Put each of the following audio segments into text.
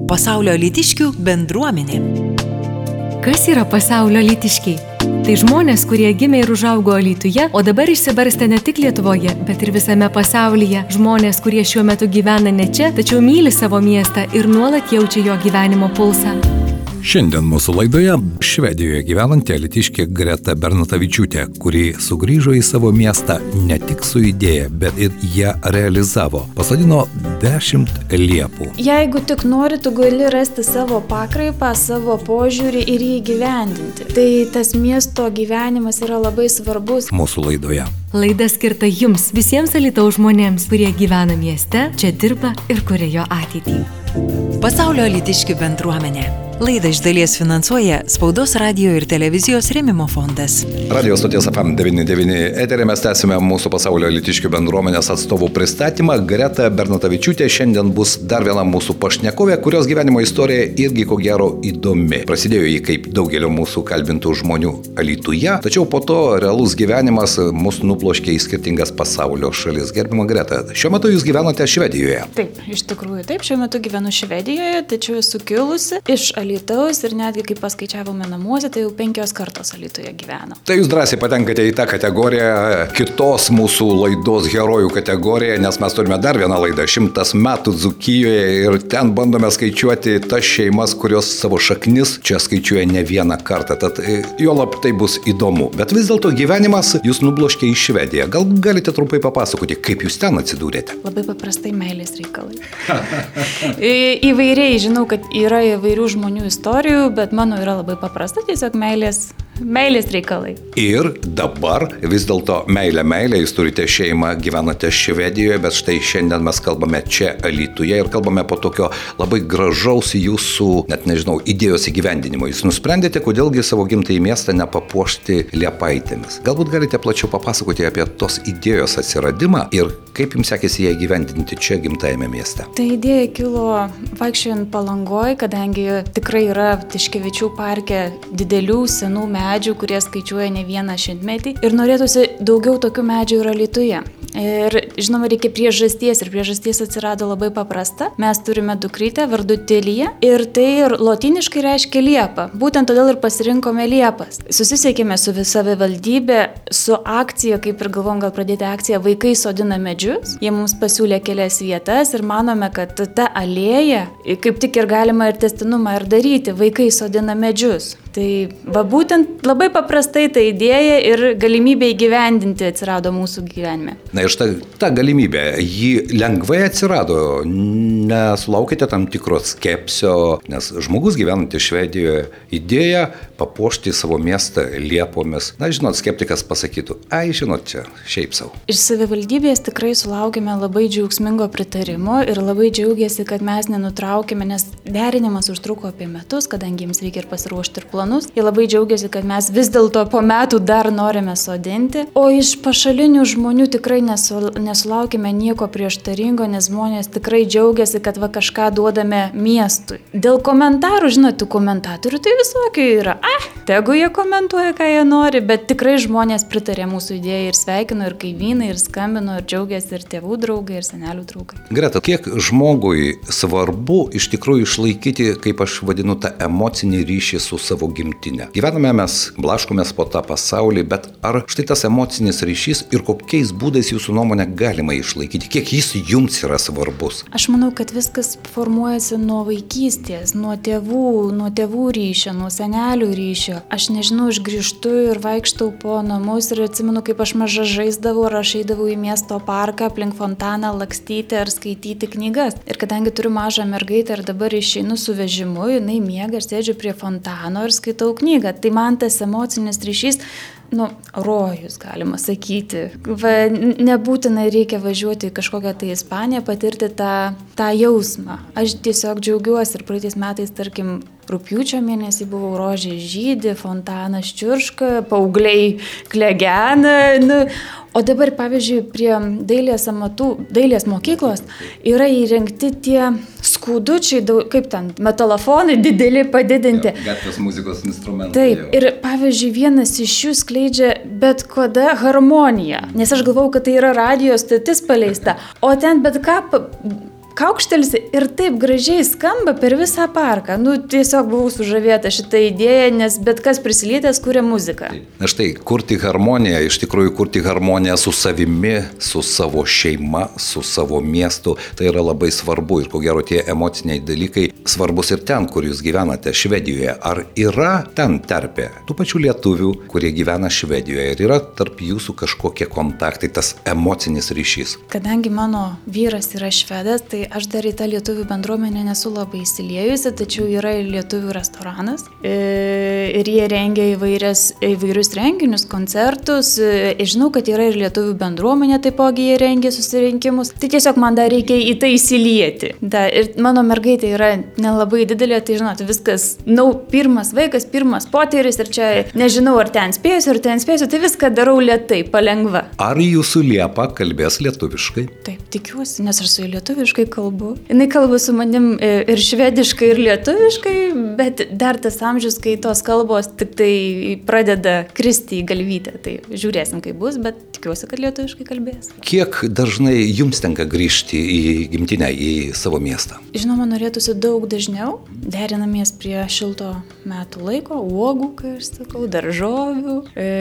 Pasaulio alytiškių bendruomenė. Kas yra pasaulio alytiškiai? Tai žmonės, kurie gimė ir užaugo Alytuje, o dabar išsibarstę ne tik Lietuvoje, bet ir visame pasaulyje. Žmonės, kurie šiuo metu gyvena ne čia, tačiau myli savo miestą ir nuolat jaučia jo gyvenimo pulsą. Šiandien mūsų laidoje Švedijoje gyvenanti alytiškė Greta Bernatavičiūtė, kuri sugrįžo į savo miestą ne tik su idėja, bet ir ją realizavo. Pasodino 10 liepų. Jeigu tik nori, tu gali rasti savo pakraipą, savo požiūrį ir jį įgyvendinti. Tai tas miesto gyvenimas yra labai svarbus. Mūsų laidoje. Laida skirta jums, visiems Alytaus žmonėms, kurie gyvena mieste, čia dirba ir kuria jo ateitį. Pasaulio alytiškių bendruomenė. Laidą iš dalies finansuoja Spaudos radijo ir televizijos rėmimo fondas. Radio stoties FM 99 eterį mes tęsime mūsų pasaulio alytiškių bendruomenės atstovų pristatymą. Greta Bernatavičiūtė šiandien bus dar viena mūsų pašnekovė, kurios gyvenimo istorija irgi ko gero įdomi. Prasidėjo ji kaip daugelio mūsų kalbintų žmonių Alytuje, tačiau po to realus gyvenimas mus nuploškė į skirtingas pasaulio šalis. Gerbiama Greta, šiuo metu jūs gyvenate Švedijoje. Taip, iš tikrųjų taip, šiuo metu gyvenu Švedijoje, tačiau esu kilusi iš Alytaus ir netgi, kaip paskaičiavome namuose, tai jau 5 kartos Alytuje gyveno. Tai jūs drąsiai patenkate į tą kategoriją, kitos mūsų laidos herojų kategoriją, nes mes turime dar vieną laidą 100 metų Dzūkijoje ir ten bandome skaičiuoti tas šeimas, kurios savo šaknis čia skaičiuoja ne vieną kartą. Tad juolab tai bus įdomu. Bet vis dėlto gyvenimas jūs nubloškė į Švediją. Gal galite trumpai papasakoti, kaip jūs ten atsidūrėte? Labai paprastai meilės reikalai. Įvairiai, žinau, kad yra įvairių žmonių istorijų, bet mano yra labai paprasta, tiesiog meilės reikalai. Ir dabar vis dėlto meilė, jūs turite šeimą, gyvenate Švedijoje, bet štai šiandien mes kalbame čia Alytuje ir kalbame po tokio labai gražaus jūsų, net nežinau, idėjos įgyvendinimo. Jūs nusprendėte, kodėlgi savo gimtąjį miestą nepapuošti liepaitėmis. Galbūt galite plačiau papasakoti apie tos idėjos atsiradimą ir kaip jums sekėsi ją įgyvendinti čia gimtajame mieste. Ta idėja kilo vaikščiojant Palangoj, kadangi tikrai yra Tiškevičių parke didelių senų medžių, kurie skaičiuoja ne vieną šimtmetį ir norėtųsi daugiau tokių medžių ir Alytuje. Ir žinoma, reikia priežasties ir priežasties atsirado labai paprasta. Mes turime dukrytę vardu Tilija ir tai lotyniškai reiškia liepa. Būtent todėl ir pasirinkome liepas. Susisiekėme su savivaldybė, su akcija, kaip ir galvom gal pradėti akciją Vaikai sodina medžius. Jie mums pasiūlė kelias vietas ir manome, kad ta alėja kaip tik ir galima ir testinumą ir daryti. Vaikai sodina medžius. Tai va būtent labai paprastai ta idėja ir galimybė įgyvendinti atsirado mūsų gyvenime. Na ir ta galimybė, ji lengvai atsirado, nesulaukite tam tikro skepsio, nes žmogus gyvenantis Švedijoje idėja papuošti savo miestą liepomis. Na, žinot, skeptikas pasakytų, žinot, čia šiaip savo. Iš savivaldybės tikrai sulaukėme labai džiaugsmingo pritarimo ir labai džiaugiasi, kad mes nenutraukėme, nes derinimas užtruko apie metus, kadangi jiems reikia ir pasiruošti ir planus. Jie labai džiaugiasi, kad mes vis dėlto po metų dar norime sodinti. O iš pašalinių žmonių tikrai nesulaukime nieko prieštaringo, nes žmonės tikrai džiaugiasi, kad va kažką duodame miestui. Dėl komentarų, žinot, tų komentatorių tai visokių yra. Tegu jie komentuoja, ką jie nori, bet tikrai žmonės pritarė mūsų idėjai ir sveikino, ir kaimynai, ir skambino, ir džiaugiasi, ir tėvų draugai, ir senelių draugai. Greta, kiek žmogui svarbu iš tikrųjų išlaikyti, kaip aš vadinu, tą emocinį ryšį su savo gimtinė. Gyvename mes, blaškomės po tą pasaulį, bet ar štai tas emocinis ryšys ir kokiais būdais jūsų nuomonė galima išlaikyti, kiek jis jums yra svarbus? Aš manau, kad viskas formuojasi nuo vaikystės, nuo tėvų ryšio, nuo senelių ryšio. Aš nežinau, aš grįžtu ir vaikštau po namus ir atsimenu, kaip aš maža žaisdavau ar aš eidavau į miesto parką aplink fontaną lakstyti ar skaityti knygas. Ir kadangi turiu mažą mergaitę ir dabar išeinu su vežimu, jinai miega, aš sėdžiu prie fontano ir skaitau knygą. Tai man tas emocinis ryšys, rojus, galima sakyti. Nebūtinai reikia važiuoti į kažkokią tai Ispaniją, patirti tą jausmą. Aš tiesiog džiaugiuosi ir praeitais metais, tarkim, rugpjūčio mėnesį buvau Rožė žydi, fontanas čiurška, paaugliai klegena. O dabar, pavyzdžiui, prie dailės mokyklos yra įrengti tie skaudučiai, kaip ten, metalofonai dideli padidinti. Gatvės muzikos instrumentai. Taip, ir pavyzdžiui, vienas iš jų skleidžia bet kada harmoniją, nes aš galvau, kad tai yra radijo stotis paleista, o ten bet ką kaukštelsi ir taip gražiai skamba per visą parką. Tiesiog buvau sužavėta šitą idėją, nes bet kas prisilietęs kuria muziką. Na štai, kurti harmoniją, iš tikrųjų kurti harmoniją su savimi, su savo šeima, su savo miestu, tai yra labai svarbu ir ko gero tie emociniai dalykai svarbus ir ten, kur jūs gyvenate, Švedijoje. Ar yra ten terpė tų pačių lietuvių, kurie gyvena Švedijoje ir yra tarp jūsų kažkokie kontaktai, tas emocinis ryšys? Kadangi mano vyras yra švedas, tai aš dar į tą lietuvių bendruomenę nesu labai įsiliejusi, tačiau yra ir lietuvių restoranas ir jie rengia įvairius renginius, koncertus. Žinau, kad yra ir lietuvių bendruomenė, taipogi jie rengia susirinkimus. Tai tiesiog man dar reikia į tai įsilieti. Ir mano mergaitė yra nelabai didelė, tai žinot, viskas, pirmas vaikas, pirmas potyris ir čia nežinau, ar ten spėsiu, tai viską darau lėtai, palengva. Ar jūsų Liepa kalbės lietuviškai? Taip, tikiuosi, nes aš su jie lietuviškai kalbu. Jis kalba su manim ir švediškai, ir lietuviškai, bet dar tas amžius, kai tos kalbos tik tai pradeda kristi į galvytę. Tai žiūrėsim, kaip bus, bet tikiuosi, kad lietuviškai kalbės. Kiek dažnai jums tenka grįžti į gimtinę, į savo miestą? Žinoma, norėtųsi daug dažniau. Derinamės prie šilto metų laiko, uogų, kai aš sakau, daržovių,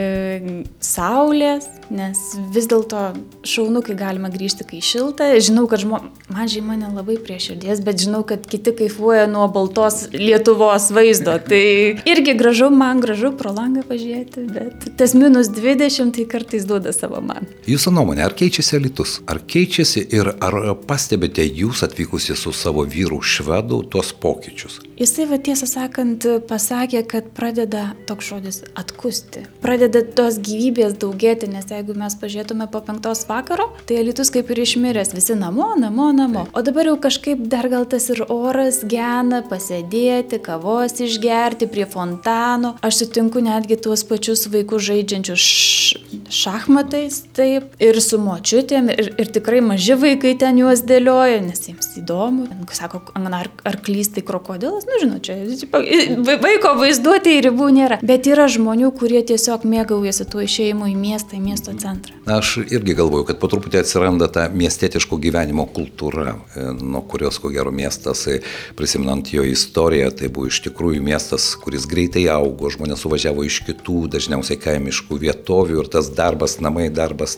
saulės, nes vis dėlto šaunu, kai galima grįžti, kai šilta. Žinau, kad man mane labai prie širdies, bet žinau, kad kiti kaifuoja nuo baltos Lietuvos vaizdo. Tai irgi man gražu pro langą pažiūrėti, bet tas -20 tai kartais duoda savo man. Jūsų nuomonė, ar keičiasi Alytus? Ar keičiasi ir ar pastebite jūs atvykusi su savo vyru švedu tuos pokyčius? Jisai, tiesą sakant, pasakė, kad pradeda toks žodis atkusti. Pradeda tos gyvybės daugėti, nes jeigu mes pažiūrėtume po 5 vakaro, tai Alytus kaip ir išmiręs, visi namo. O dabar jau kažkaip dar gal tas ir oras gena, pasėdėti, kavos išgerti prie fontano. Aš sutinku netgi tuos pačius vaikus žaidžiančius šachmatais, taip, ir su močiutėm, ir tikrai maži vaikai ten juos dėlioja, nes jiems įdomu. Sako, ar klystai krokodilas? Žinau, čia vaiko vaizduotėje ribų nėra. Bet yra žmonių, kurie tiesiog mėgaujasi tuo išėjimu į miestą, į miesto centrą. Aš irgi galvoju, kad po truputį atsiranda ta miestietiško gyvenimo kultūra, nuo kurios, ko gero, miestas, prisimenant jo istoriją, tai buvo iš tikrųjų miestas, kuris greitai augo, žmonės suvažiavo iš kitų, dažniausiai kaimiškų vietovių ir tas darbas namai,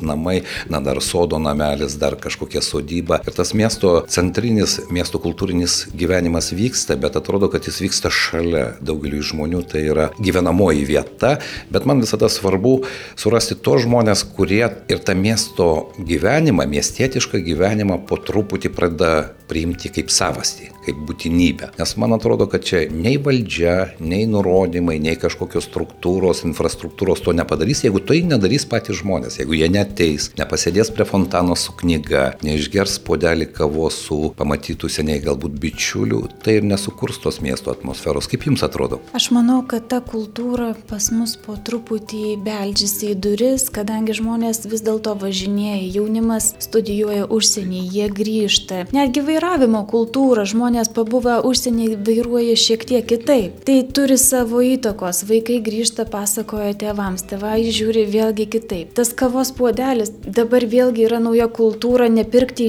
dar sodo namelis, dar kažkokia sodyba. Ir tas miesto centrinis, miesto kultūrinis gyvenimas vyksta, bet atrodo, kad jis vyksta šalia daugelių žmonių, tai yra gyvenamoji vieta, bet man visada svarbu surasti tos žmonės, kurie ir tą miesto gyvenimą, miestietišką gyvenimą po truputį pradeda priimti kaip savastį, kaip būtinybę. Nes man atrodo, kad čia nei valdžia, nei nurodymai, nei kažkokios struktūros, infrastruktūros to nepadarys, jeigu tai nedarys patys žmonės, jeigu jie neteis, nepasėdės prie fontano su knyga, neišgers puodelį kavos su pamatytų seniai galbūt bičiulių, tai ir nesukurs tos miesto atmosferos. Kaip jums atrodo? Aš manau, kad ta kultūra pas mus po truputį beldžiasi į duris, kadangi žmonės vis dėlto važinėja, jaunimas studijuoja užsienį, jie grįžta. Netgi vairavimo kultūra, žmonės pabuvę užsienį vairuoja šiek tiek kitaip. Tai turi savo įtakos, vaikai grįžta, pasakoja tėvams, tėvai žiūri vėlgi kitaip. Tas kavos puodelis, dabar vėlgi yra nauja kultūra, nepirkti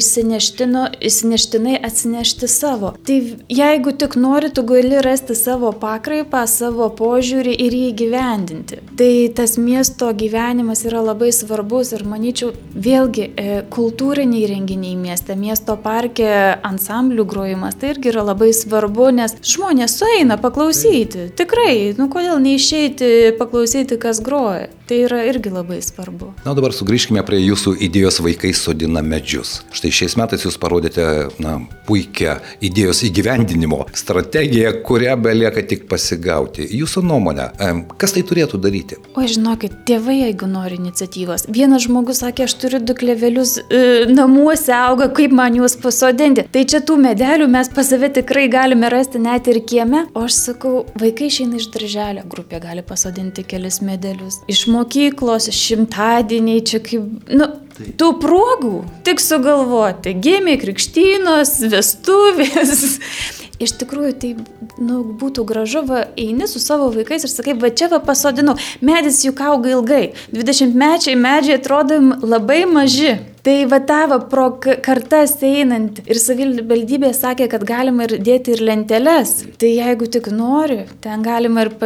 išsineštinai atsinešti savo. Tai jeigu tik nori, tu gali rasti savo pakraipą, savo požiūrį ir jį įgyvendinti. Tai tas miesto gyvenimas yra labai svarbus ir manyčiau, vėlgi kultūriniai renginiai mieste, miesto parke ansamblių grojimas, tai irgi yra labai svarbu, nes žmonės sueina paklausyti. Tikrai, kodėl neišeiti paklausyti, kas groja. Tai yra irgi labai svarbu. Na, dabar sugrįžkime prie jūsų idėjos Vaikai sodina medžius. Štai šiais metais jūs parodėte, puikią idėjos įgyvendinimo strategiją, kurią belieka tik pasigauti. Jūsų nuomonė, kas tai turėtų daryti? O žinokit, tėvai, jeigu nori iniciatyvos. Vienas žmogus sakė, aš turiu 2 klevelius namuose auga, kaip man juos pasodinti. Tai čia tų medelių mes pas save tikrai galime rasti net ir kieme. O aš sakau, vaikai išeina iš darželio, grupė gali pasodinti kelis medelius. Iš mokyklos, šimtadieniai, čia kaip, tų progų tik sugalvoti. Gimė, krikštynos, vestuvės. Iš tikrųjų, tai būtų gražu, eini su savo vaikais ir sakai, čia pasodinau. Medis juk auga ilgai. 20-mečiai medžiai atrodo labai maži. Tai Tai va pro kartas einant ir savivaldybė sakė, kad galima ir dėti ir lenteles. Tai jeigu tik nori, ten galima ir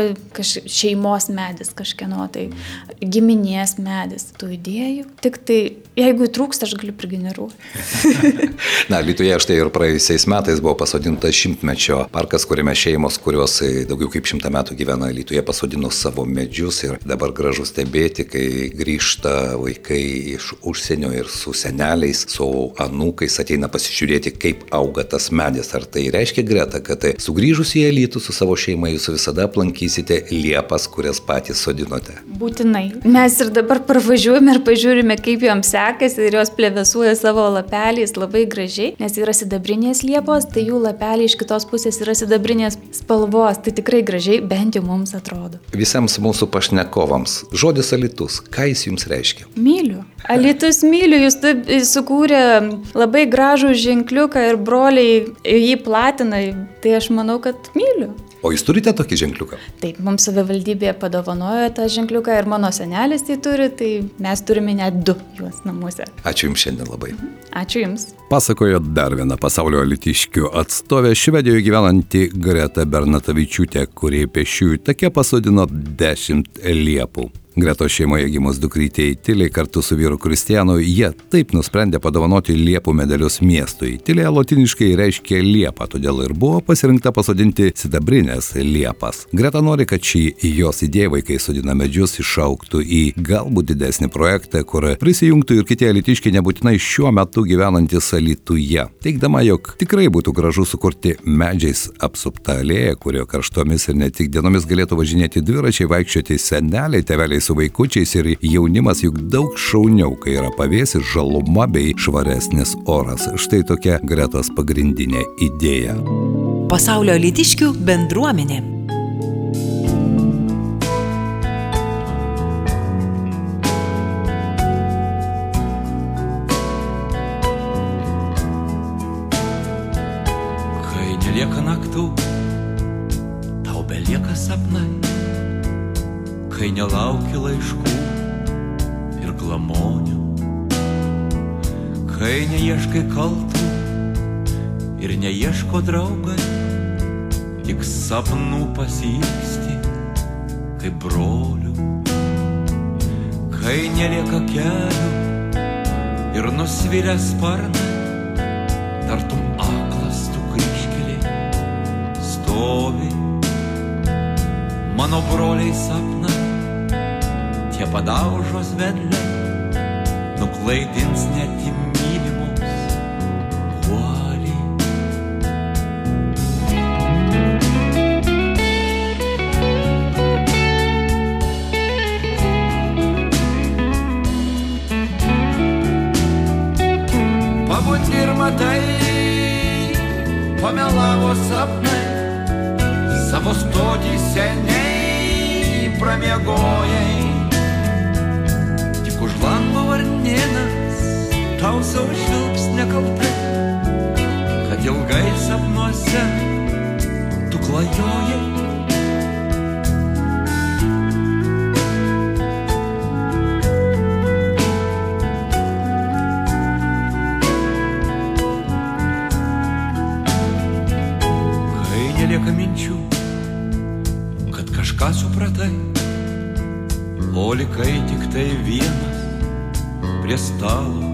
šeimos medis kažkieno, tai giminės medis. Tų idėjų. Tik tai, jeigu trūksta, aš galiu prigeneruoti. Na, Alytuje štai ir praėjusiais metais buvo pasodintas 100-mečio parkas, kuriame šeimos, kurios daugiau kaip 100 metų gyvena Alytuje, pasodino savo medžius ir dabar gražu stebėti, kai grįžta vaikai iš užsienio ir su seneliais, su anūkais ateina pasižiūrėti, kaip auga tas medis. Ar tai reiškia, Greta, kad sugrįžus į Alytų su savo šeima jūs visada aplankysite liepas, kurias patys sodinote? Būtinai. Mes ir dabar parvažiuojame ir pažiūrime, kaip joms sekasi ir jos plevėsuoja savo lapeliais labai gražiai, nes yra sidabrinės liepos, tai jų lapeliai iš kitos pusės yra sidabrinės spalvos, tai tikrai gražiai, bent jau mums atrodo. Visiems mūsų pašnekovams, žodis Alytus, ką jis jums reiškia? Myliu. Alytus myliu, jūs sukūrė labai gražų ženkliuką ir broliai jį platina, tai aš manau, kad myliu. O jūs turite tokį ženkliuką? Taip, mums savivaldybė padovanojo tą ženkliuką ir mano senelis tai turi, tai mes turime net 2 juos namuose. Ačiū Jums šiandien labai. Ačiū Jums. Pasakojo dar viena pasaulio alytiškių atstovė Švedijoje gyvenanti Greta Bernatavičiūtė, kuri pėsčiųjų take pasodino 10 liepų. Gretos šeimoje gimus dukrytei Tilei kartu su vyru Kristijanu, jie taip nusprendė padovanoti liepų medalius miestui. Tilė lotyniškai reiškia liepą, todėl ir buvo pasirinkta pasodinti sidabrinės liepas. Greta nori, kad šį jos idėją vaikai sodina medžius išaugtų į galbūt didesnį projektą, kur prisijungtų ir kiti alytiškiai nebūtinai šiuo metu gyvenantis Alytuje. Teigdama, jog tikrai būtų gražu sukurti medžiais apsuptą alėją, kurio karštomis ir ne tik dienomis galėtų važinėti dviračiai, vaikščioti seneliai, tėveliai su vaikučiais ir jaunimas, juk daug šauniau, kai yra pavėsis, žaluma bei švaresnis oras. Štai tokia Gretos pagrindinė idėja. Pasaulio alytiškių bendruomenė. Kai nelieka naktų, tau belieka sapnai. Kai nelauki laiškų ir glamonių, kai neieškai kaltų ir neieško draugai, tik sapnų pasiilgsti kaip brolių. Kai nelieka kelių ir nusvilę sparnai, tartum aklas tu kryžkelė stovi. Mano broliai sapnai, tie padaužos vedliai, nuklaidins net į mylimus guolį. Pabundi ir matai, pamelavo sapnai, savo stotį seniai pramiegojai. Tik už lango varnėnas tau savo žvilgs nekaltai, kad ilgai sapnuose tu klajojai. Kai nelieka minčių, kad kažką supratai, o likai tik tai vienas prie stalo.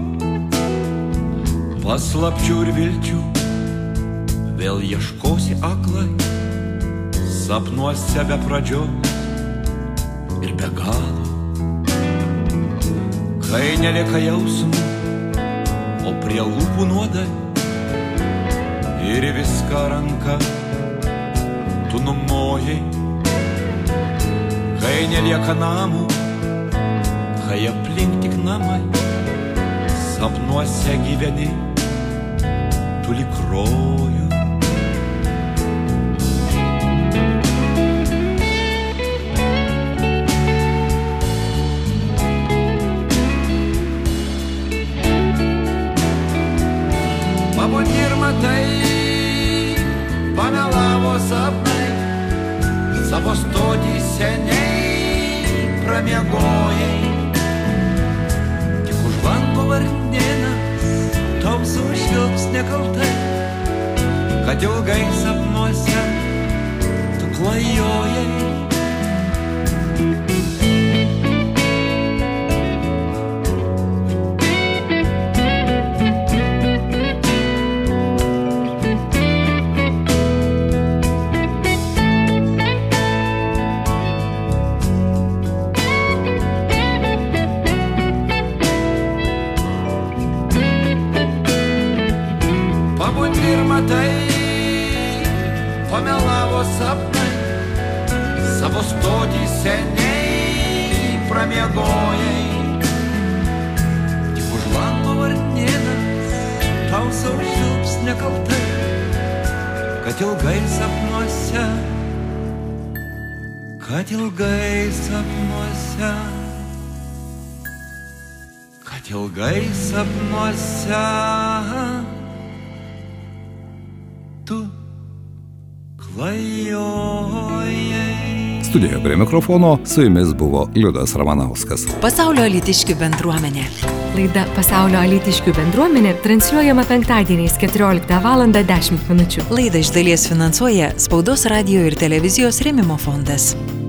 Paslapčių ir vilčių vėl ieškosi aklai, sapnuose be pradžios ir be galo. Kai nelieka jausmų, o prie lūpų nuodai, ir viską ranka tu numojai. Kai nelieka namų, kai aplink tik namai, sapnuose gyveni, tu lyg rojų. Pabundi ir matai, pamelavo sapnai, savo stotį seniai pramiegojai. Tik už lango varnėną tamsų švilps nekaltai, kad ilgai sapnuose tu klajojai. Pabundi ir matai, pamelavo sapnai, savo stotį seniai pramiegojai. Tik už lango varnėnas tau savo švilps nekaltai, kad ilgai sapnuose, kad ilgai sapnuose, kad ilgai sapnuose tu klajojai. Studijoje prie mikrofono su jumis buvo Liudas Ramanauskas. Pasaulio alytiškių bendruomenė. Laida Pasaulio alytiškių bendruomenė transliuojama penktadieniais 14:10 min. Laidą iš dalies finansuoja Spaudos radijo ir televizijos rėmimo fondas.